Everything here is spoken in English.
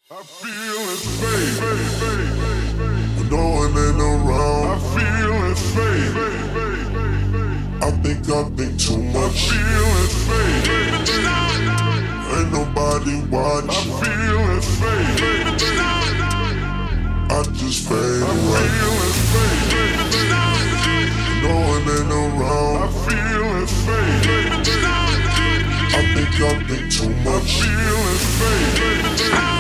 I feel it fade. When no one ain't around, I feel it fade. I think too much. I feel it fade. Ain't nobody watching. I feel it fade. I just fade away. I feel it fade. When no one ain't around, I feel it fade. I think too much. I feel it fade.